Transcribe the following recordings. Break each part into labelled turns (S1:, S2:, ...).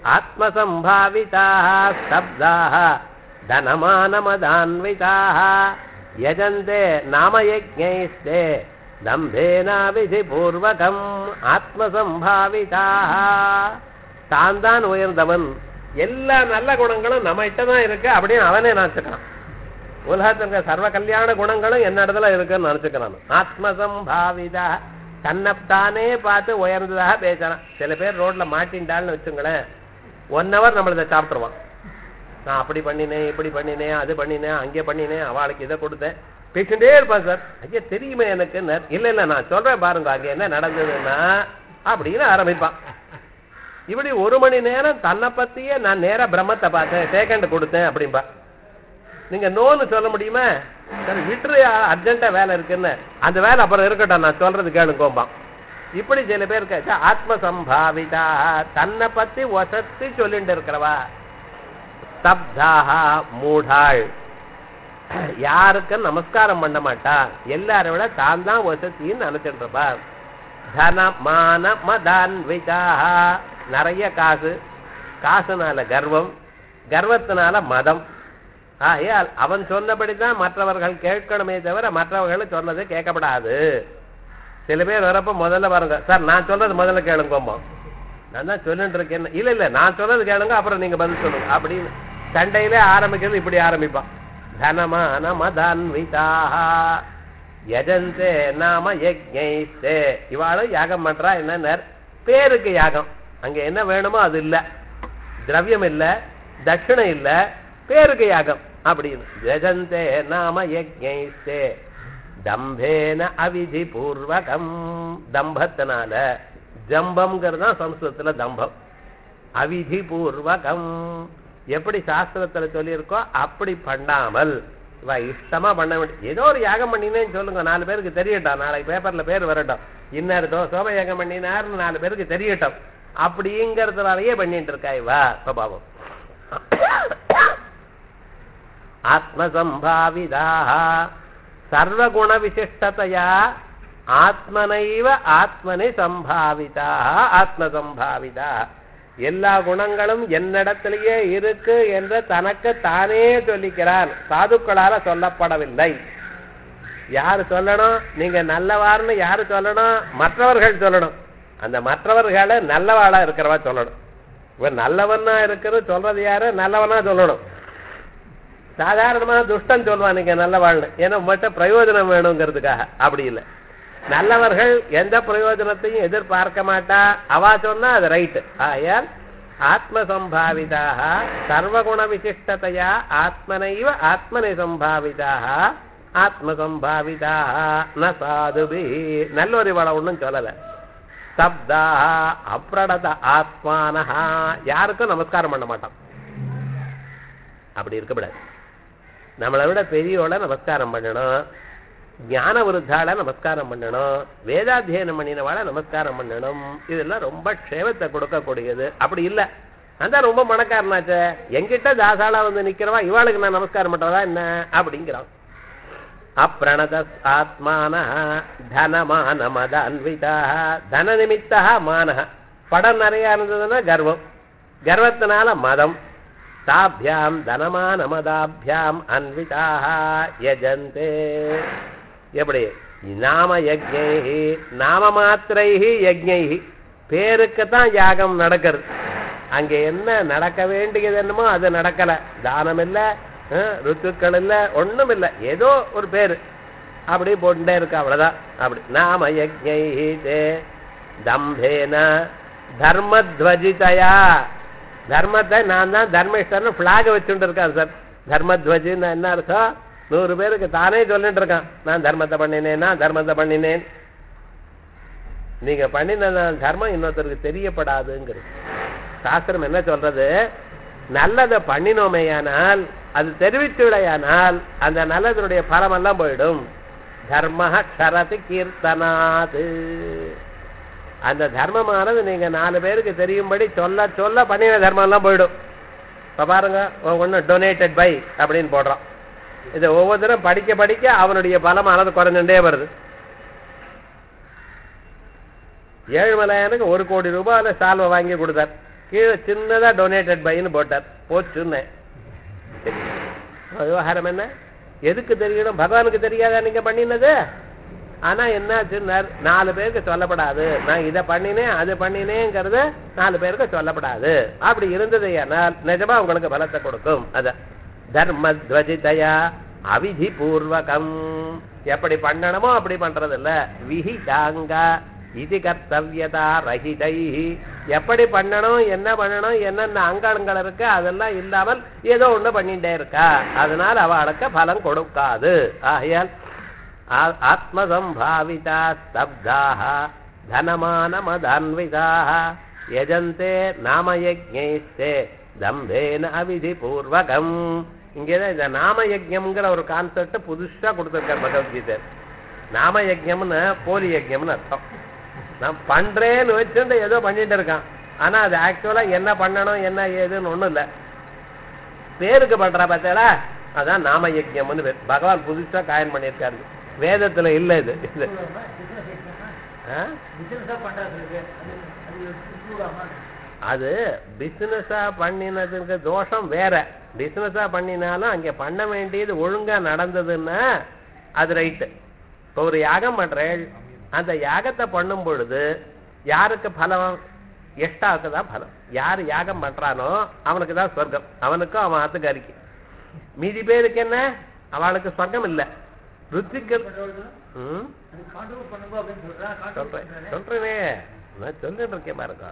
S1: ஆத்மசம்பாவிதாः ஸ்தப்தாः தனமானமதான்விதாः யஜந்தே நாமயஜ்ஞைஸ்தே தம்பேனா விதிபூர்வகம். ஆத்மசம்பாவிதாः தான் தான் உயர்ந்தவன், எல்லா நல்ல குணங்களும் நம்மகிட்ட தான் இருக்கு அப்படின்னு அவனே நினைச்சுக்கிறான். உலகத்துல சர்வ கல்யாண குணங்களும் என்னிடத்துல இருக்குன்னு நினைச்சுக்கிறான். ஆத்மசம்பாவிதா, தன்னைத்தானே பார்த்து உயர்ந்ததாக பேசுறான். சில பேர் ரோட்ல மாட்டின்டாள்னு வச்சுங்களேன், 1 hour நம்மள சாப்பிட்டுருவான். நான் அப்படி பண்ணினேன், இப்படி பண்ணினேன், அது பண்ணினேன், அங்கே பண்ணினேன், அவளுக்கு இதை கொடுத்தேன், பேசிட்டே இருப்பான். சார் ஐயா தெரியுமே எனக்கு. இல்ல இல்ல நான் சொல்றேன் பாருங்க அங்க என்ன நடந்ததுன்னா அப்படின்னு ஆரம்பிப்பான். இப்படி 1 மணி நேரம் தன்னை பத்தியே நான் நேரா பிரம்மத்தை பார்த்தேன், செகண்ட் கொடுத்தேன் அப்படின்பா. நீங்க நோன்னு சொல்ல முடியுமா? சார் விட்டுரு, அர்ஜென்டா வேலை இருக்குன்னு. அந்த வேலை அப்புறம் இருக்கட்டும், நான் சொல்றது கேளுங்கோம்பான். இப்படி சில பேர் ஆத்மசம்பாவிதா, தன்னை பத்தி வசத்தி சொல்லிட்டு இருக்கிறவா. ஸ்தப்தாக, மூடாள், யாருக்கும் நமஸ்காரம் பண்ண மாட்டா, எல்லாரை விட தான் தான் வசத்தின்னு நினைச்சிட்டு இருப்பா. தன மான மதான்விதா, நிறைய காசு, காசுனால கர்வம், கர்வத்தினால மதம். ஆகையால் அவன் சொன்னபடிதான் மற்றவர்கள் கேட்கணுமே தவிர மற்றவர்கள் சொன்னது கேட்கப்படாது. சில பேர் வரப்ப முதல்ல பாருங்க, சார் நான் சொல்றது முதல்ல கேளுங்கோம்போ. நான் தான் சொல்லிட்டு இருக்கேன். இல்ல இல்ல நான் சொல்றது கேளுங்க, அப்புறம் நீங்க பதில் சொல்லுங்க அப்படின்னு சண்டையிலே ஆரம்பிக்கிறது. இப்படி ஆரம்பிப்பான். தனமான மதான்விதாக யஜந்தே நாம யஜ்ஞைஸ்தே, இவாளும் யாகம் பண்றா. என்ன பேருக்கு யாகம், அங்க என்ன வேணுமோ அது இல்ல, திரவியம் இல்ல, தட்சிணை இல்ல, பேருக்கு யாகம் அப்படின்னு. யஜந்தே நாம யஜ்ஞைஸ்தே தம்பேன அவிதி பூர்வகம், தம்பத்தினால, ஜம்பம்ங்கிறது தான் சம்ஸ்கிருதத்துல தம்பம். அவிதி பூர்வகம், எப்படி சாஸ்திரத்துல சொல்லியிருக்கோ அப்படி பண்ணாமல் இவ இஷ்டமா பண்ண வேண்டிய. ஏதோ ஒரு யாகம் பண்ணினேன்னு சொல்லுங்க, 4 பேருக்கு தெரியட்டும், நாளைக்கு பேப்பர்ல பேர் வரட்டும், இன்னொரு சோப யாகம் பண்ணினார்னு 4 பேருக்கு தெரியட்டும், அப்படிங்கிறதுனாலயே பண்ணிட்டு இருக்கா இவா சுபாவம். ஆத்மசம்பாவிதாக சர்வகுண விசிஷ்டதையா ஆத்மனைவ ஆத்மனி சம்பாவிதா. ஆத்மசம்பாவிதா, எல்லா குணங்களும் என்னிடத்திலேயே இருக்கு என்று தனக்கு தானே சொல்லிக்கிறான், சாதுக்களால சொல்லப்படவில்லை. யாரு சொல்லணும்? நீங்க நல்லவார்னு யாரு சொல்லணும்? மற்றவர்கள் சொல்லணும். அந்த மற்றவர்களை நல்லவாளா இருக்கிறவா சொல்லணும். இவன் நல்லவனா இருக்கிறது சொல்றது யாரு? நல்லவனா சொல்லணும். சாதாரணமா துஷ்டன் சொல்லுவான் நீங்க நல்லவாழ்னு, ஏன்னா உங்கள்கிட்ட பிரயோஜனம் வேணுங்கிறதுக்காக. அப்படி இல்லை, நல்லவர்கள் எந்த பிரயோஜனத்தையும் எதிர்பார்க்க மாட்டா, அவா சொன்னா அது ரைட்டு. ஆயால் ஆத்மசம்பாவிதாக சர்வகுண விசிஷ்டதையா ஆத்மனைவ ஆத்மனை சம்பாவிதாக ஆத்மசம்பாவிதாக ந சாதுபி, நல்லொரு வள ஒன்றும் சொல்லல. சப்தா அப்ரணத ஆத்மானஹா, யாருக்கும் நமஸ்காரம் பண்ண மாட்டான். அப்படி இருக்கப்படாது. நம்மளை விட பெரியவளை நமஸ்காரம் பண்ணணும், ஞான விருத்தால நமஸ்காரம் பண்ணணும், வேதாத்தியனம் பண்ணினவாளை நமஸ்காரம் பண்ணணும். இதெல்லாம் ரொம்ப க்ஷேமத்தை கொடுக்கக்கூடியது. அப்படி இல்லை, அதான் ரொம்ப மனக்காரனாச்ச, எங்கிட்ட தாசாலா வந்து நிக்கிறவா இவாளுக்கு நான் நமஸ்காரம் பண்றதா என்ன அப்படிங்கிறான். அப்ரணத ஆத்மான தனமான மதான்விதா, தன நிமித்தா மானஹ, படம் நிறைய இருந்ததுன்னா கர்வம், கர்வத்தினால மதம். தாபியாம் தனமான மதாபியாம் அன்விதாக யஜந்தே, எப்படி நாம யஜ்ஞைஹி நாம மாத்திரைஹி யஜ்ஞைஹி, பேருக்குத்தான் யாகம் நடக்கிறது. அங்க என்ன நடக்க வேண்டியது என்னமோ அது நடக்கல. தானம் இல்ல, ருத்துக்கள் இல்ல, ஒண்ணும் இல்ல, ஏதோ ஒரு பேரு அப்படி போட்டுட்டே இருக்கு, அவ்வளவுதான். அப்படி நாம யஜ்ஞைஹி தே தம்பேன தர்மத்வஜிதயா, தர்மத்தை நான் தான் தர்மேஸ்வரன் பிளாக வச்சுட்டு இருக்கான் சார். தர்மத்வஜின்னு என்ன அர்த்தம்? 100 பேருக்கு தானே சொல்லிட்டு இருக்கான், நான் தர்மத்தை பண்ணினேன், நான் தர்மத்தை பண்ணினேன். நீங்க பண்ணின தர்மம் இன்னொருத்தருக்கு தெரியப்படாதுங்கிறது சாஸ்திரம் என்ன சொல்றது? நல்லதை பண்ணினோமேயானால், அது தெரிவித்துடையானால் அந்த நல்லதனுடைய பலம் எல்லாம் போயிடும். தர்ம க்ஷரதி கீர்த்தனாது, அந்த தர்மமானது நீங்க 4 பேருக்கு தெரியும்படி சொல்ல சொல்ல பண்ணின தர்மம் எல்லாம் போயிடும். இப்ப பாருங்க, ஒன்னு டொனேட்டட் பை அப்படின்னு போடுறான். இதை ஒவ்வொருத்தரும் படிக்க படிக்க அவனுடைய பலமானது குறைஞ்சுட்டே வருது. ஏழுமலையானுக்கு 1 கோடி ரூபாய் சால்வை வாங்கி கொடுத்தார். கீழே சின்னதா டொனேட்டட் பைன்னு போட்டார், போச்சுன்னு. விவகாரம் என்ன? எதுக்கு தெரியணும்? பகவானுக்கு தெரியாதா நீங்க பண்ணினது? ஆனா என்னாச்சுன்னா 4 பேருக்கு சொல்லப்படாது, நான் இதை பண்ணினேன் அது பண்ணினேங்கிறது 4 பேருக்கு சொல்லப்படாது. அப்படி இருந்தது ஏனால் நிஜமா உங்களுக்கு பலத்தை கொடுக்கும். அத தர்மத்வஜிதயா அவிதி பூர்வகம், எப்படி பண்ணணுமோ அப்படி பண்றது இல்ல. விஹிதாங்கா இது கர்த்தவியதா ரஹிதை, எப்படி பண்ணணும் என்ன பண்ணணும் என்னென்ன அங்கங்கள் இருக்கு அதெல்லாம் இல்லாமல் ஏதோ ஒண்ணு பண்ணிட்டே இருக்கா, அதனால அவளுக்கு பலம் கொடுக்காது. ஆகையால் ஆத்மசம்பாவிதா ஸ்தப்தாக தனமான மதான்விதாக யஜந்தே நாமயஜ்ஞைஸ்தே தம்பேன அவிதி பூர்வகம். இங்கேதான் இந்த நாமயஜ்ஞம்ங்கிற ஒரு கான்செப்ட் புதுசா கொடுத்திருக்கார் பகவத்கீதை. நாமயஜ்ஞம்னு போலி யஜ்ஞம்னு அர்த்தம். நான் பண்றேன்னு வச்சுட்டு ஏதோ பண்ணிட்டு இருக்கான், ஆனா அது ஆக்சுவலா என்ன பண்ணணும் என்ன ஏதுன்னு ஒண்ணும் இல்ல, பேருக்கு பண்றா பார்த்தா அதான் நாமயஜ்ஞம்னு பேர். பகவான் புதுசா காயன் பண்ணியிருக்காரு, வேதத்துல இல்ல இது. அது பிசினஸா பண்ணினதுக்கு தோஷம் வேற. பிசினஸா பண்ணினாலும் அங்க பண்ண வேண்டியது ஒழுங்கா நடந்ததுன்னா அது ரைட்டு. இப்போ ஒரு யாகம் பண்றேன், அந்த யாகத்தை பண்ணும் பொழுது யாருக்கு பலம்? எஷ்டாவுக்கு தான் பலம். யாரு யாகம் பண்றானோ அவனுக்கு தான் சொர்க்கம், அவனுக்கும் அவன் ஆத்துக்காரிக்கு. மீதி பேருக்கு என்ன? அவளுக்கு சொர்க்கம் இல்லை. ருத்திகள் சொல்றேனே, நான் சொல்லிட்டு இருக்கேன் பாருங்க,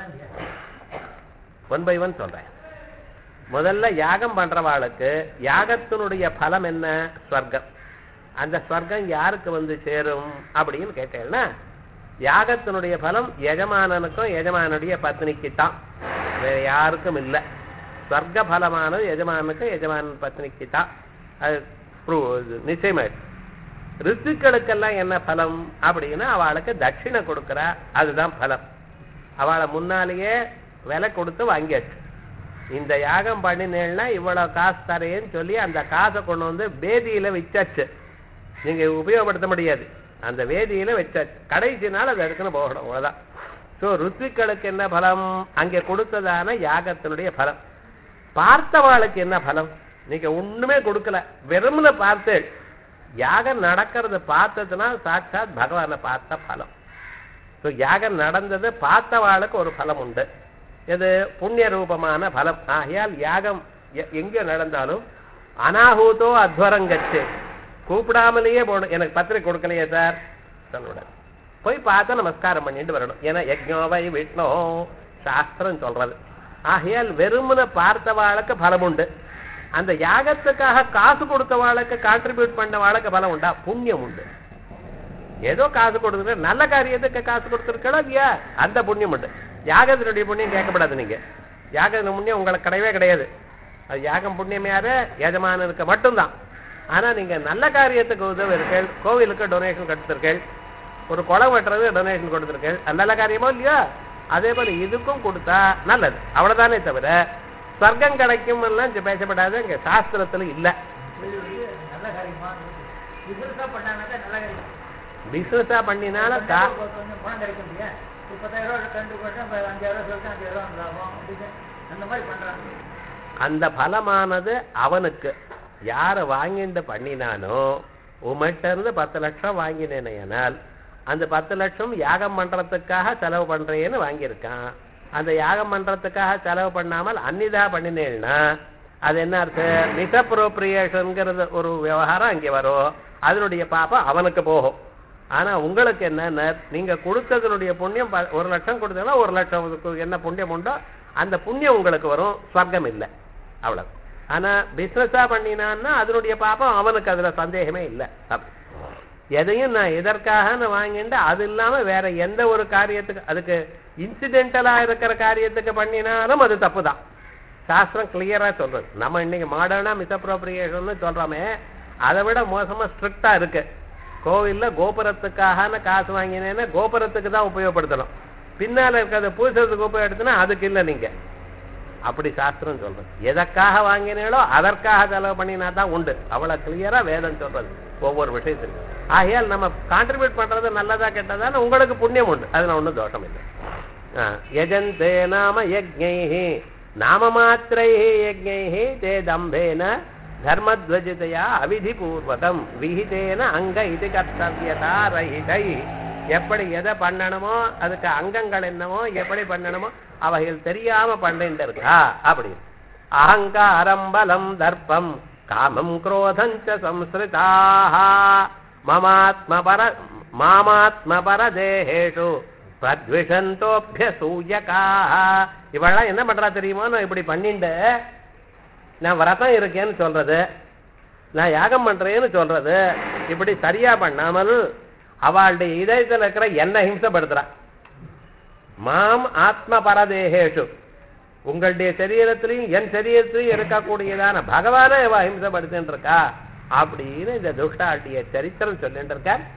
S1: 1 by 1 சொல்றேன். முதல்ல யாகம் பண்றவாளுக்கு யாகத்தினுடைய பலம் என்ன? ஸ்வர்க்கம். அந்த ஸ்வர்க்கம் யாருக்கு வந்து சேரும் அப்படின்னு கேட்டேன்னா, யாகத்தினுடைய பலம் எஜமானனுக்கும் எஜமானுடைய பத்னிக்கு தான், வேற யாருக்கும் இல்லை. ஸ்வர்க்க பலமானது எஜமானுக்கும் எஜமான பத்னிக்கு தான், அது நிச்சயமாயிடுச்சு. ரித்துக்களுக்கெல்லாம் என்ன பலம் அப்படின்னா அவளுக்கு தட்சிணை கொடுக்குறா, அதுதான் பலம். அவளை முன்னாலேயே விலை கொடுத்து வாங்கியாச்சு. இந்த யாகம் பண்ணினேன்னா இவ்வளவு காசு தரேன்னு சொல்லி அந்த காசை கொண்டு வந்து வேதியில வச்சாச்சு, நீங்க உபயோகப்படுத்த முடியாது. அந்த வேதியில வச்சாச்சு, கடைசி நாள் அது எடுத்துன்னு போகணும், அவ்வளவுதான். ஸோ ருத்துக்களுக்கு என்ன பலம்? அங்கே கொடுத்ததான யாகத்தினுடைய பலம். பார்த்தவாளுக்கு என்ன பலம்? நீங்க ஒண்ணுமே கொடுக்கல, வெறும்னு பார்த்து யாகம் நடக்கிறது பார்த்ததுன்னா சாட்சாத் பகவானை பார்த்த பலம். ஸோ யாகம் நடந்தது பார்த்தவாளுக்கு ஒரு பலம் உண்டு, இது புண்ணிய ரூபமான பலம். ஆகையால் யாகம் எங்கே நடந்தாலும் அனாஹூதோ அத்வரங்கச்சு, கூப்பிடாமலேயே போகணும். எனக்கு பத்திரிக்கை கொடுக்கலையே சார் சொல்லக்கூடாது, போய் பார்த்தா நமஸ்காரம் பண்ணிட்டு வரணும். ஏன்னா யஜ்ஞோவை விஷ்ணோ சாஸ்திரம் சொல்றது. ஆகையால் வெறுமனை பார்த்தவாளுக்கு பலம் உண்டு. அந்த யாகத்துக்காக காசு கொடுத்தவாளுக்கு கான்ட்ரிபியூட் பண்ணவாளுக்கு பலம் உண்டா? புண்ணியம் உண்டு. ஏதோ காசு கொடுத்துருக்க, நல்ல காரியத்துக்கு காசு கொடுத்துருக்கா இல்லையா, அந்த புண்ணியம் உண்டு. யாகத்தினுடைய புண்ணியம் கேட்கப்படாது. நீங்க யாகத்தின் புண்ணியம் உங்களுக்கு கிடையவே கிடையாது. அது யாகம் புண்ணியம் யாரு? எஜமானனுக்கு மட்டும்தான். ஆனா நீங்க நல்ல காரியத்துக்கு உதவி இருக்கீள், கோவிலுக்கு டொனேஷன் கொடுத்துருக்கீள், ஒரு குளம் வெட்டுறது டொனேஷன் கொடுத்துருக்கீள், அது நல்ல காரியமோ இல்லையா? அதே போல இதுக்கும் கொடுத்தா நல்லது, அவ்வளவுதானே தவிர சொர்க்கம் கிடைக்கும் எல்லாம் பேசப்படாது, இங்க சாஸ்திரத்துல இல்ல. பிசினஸா பண்ணினாலும் அந்த பலமானது அவனுக்கு யார வாங்கிட்டு பண்ணினானோ, உமட்ட இருந்து 10 லட்சம் வாங்கினேனால் அந்த 10 லட்சம் யாகம் பண்றதுக்காக செலவு பண்றேன்னு வாங்கியிருக்கான். அந்த யாகம் பண்றதுக்காக செலவு பண்ணாமல் அன்னிதா பண்ணினேன்னா அது என்ன அர்த்தம்? மிஸ்அப்ரோப்ரியேஷன்ங்கிறது ஒரு விவகாரம் அங்கே வரும், அதனுடைய பாப்பம் அவனுக்கு போகும். ஆனா உங்களுக்கு என்ன, நீங்க கொடுத்ததனுடைய புண்ணியம் 1 லட்சம் கொடுத்தீங்கன்னா 1 லட்சம் என்ன புண்ணியம் உண்டோ அந்த புண்ணியம் உங்களுக்கு வரும், ஸ்வர்க்கம் இல்லை, அவ்வளவு. ஆனா பிசினஸா பண்ணினான்னா அதனுடைய பாப்பம் அவனுக்கு, அதுல சந்தேகமே இல்லை. எதையும் நான் எதற்காக வாங்கிட்டு அது இல்லாம வேற எந்த ஒரு காரியத்துக்கு, அதுக்கு இன்சிடென்டலா இருக்கிற காரியத்துக்கு பண்ணினாலும் அது தப்பு தான். சாஸ்திரம் கிளியரா சொல்றது. நம்ம இன்னைக்கு மாடர்னா மிஸ்அப்ரோப்ரியேஷன் சொல்றோமே, அதை விட மோசமா ஸ்ட்ரிக்டா இருக்கு. கோவில்ல கோபுரத்துக்காக காசு வாங்கினேன்னா கோபுரத்துக்கு தான் உபயோகப்படுத்தணும், பின்னால இருக்கிறத பூசத்துக்கு உபயோகப்படுத்தினா அதுக்கு இல்லை. நீங்க அப்படி சாஸ்திரம் சொல்றது. எதற்காக வாங்கினீங்களோ அதற்காக செலவு பண்ணினா தான் உண்டு, அவ்வளவு கிளியரா வேதம் சொல்றது ஒவ்வொரு விஷயத்துக்கு. ஆகையால் நம்ம கான்ட்ரிபியூட் பண்றது நல்லதா கெட்டதான்னு உங்களுக்கு புண்ணியம் உண்டு, அதுல ஒன்றும் தோஷம் இல்லை. யஜந்தே நாம யஜ்ஞைஹி நாமமாத்ரைஹி யஜ்ஞைஹி தே தம்பேன தர்மத்வஜிதயா அவிதிபூர்வகம் விஹிதேன அங்க இது கர்த்தவ்யதா ரஹிதை. எப்படி எதை பண்ணணுமோ அதுக்கு அங்கங்கள் என்னமோ எப்படி பண்ணணுமோ அவைகள் தெரியாம பண்ணிட்டு இருக்கா அப்படி. அகங்காரம் பலம் தர்ப்பம் காமம் குரோதஞ்ச சம்ஸ்ருதாக மாமாத்மபர தேஹேஷு பிரத்விஷந்தோப்யசூயகாஹ. இவெல்லாம் என்ன பண்றா தெரியுமோ, நான் இப்படி பண்ணிட்டு நான் விரதம் இருக்கேன்னு சொல்றது, நான் யாகம் பண்றேன்னு சொல்றது, இப்படி சரியா பண்ணாமல் அவளுடைய இதயத்தில் இருக்கிற என்ன ஹிம்சப்படுத்துறா. மாம் ஆத்ம பரதேகேஷு, உங்களுடைய சரீரத்திலையும் என் சரீரத்திலையும் இருக்கக்கூடியதான பகவான இவ ஹிம்சப்படுத்தின்னு இருக்கா அப்படின்னு இந்த துஷ்டாட்டிய சரித்திரம் சொல்லிட்டு இருக்க.